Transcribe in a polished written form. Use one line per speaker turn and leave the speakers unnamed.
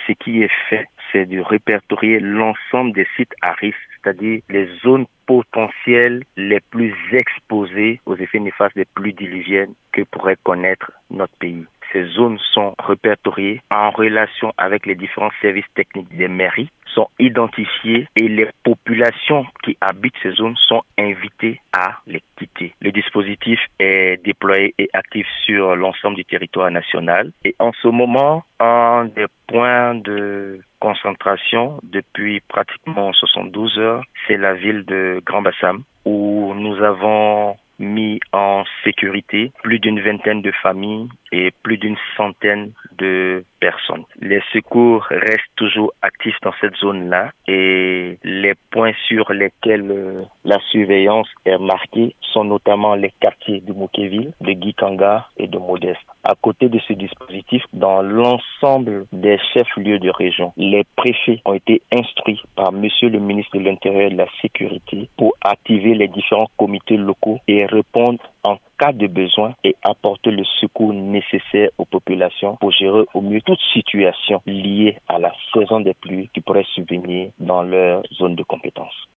ce qui est fait, c'est de répertorier l'ensemble des sites à risque, c'est-à-dire les zones potentielles les plus exposées aux effets néfastes des pluies diluviennes que pourrait connaître notre pays. Ces zones sont répertoriées en relation avec les différents services techniques des mairies, sont identifiées et les populations qui habitent ces zones sont invitées à les quitter. Le dispositif est déployé et actif sur l'ensemble du territoire national. Et en ce moment, un des points de concentration depuis pratiquement 72 heures, c'est la ville de Grand-Bassam où nous avons mis en sécurité plus d'une vingtaine de familles et plus d'une centaine de personnes. Les secours restent toujours actifs dans cette zone-là et les points sur lesquels la surveillance est marquée sont notamment les quartiers de Mokéville, de Guikanga et de Modeste. À côté de ce dispositif, dans l'ensemble des chefs-lieux de région, les préfets ont été instruits par Monsieur le ministre de l'Intérieur et de la Sécurité pour activer les différents comités locaux et répondre en cas de besoin et apporter le secours nécessaire aux populations pour gérer au mieux toute situation liée à la saison des pluies qui pourrait survenir dans leur zone de compétence.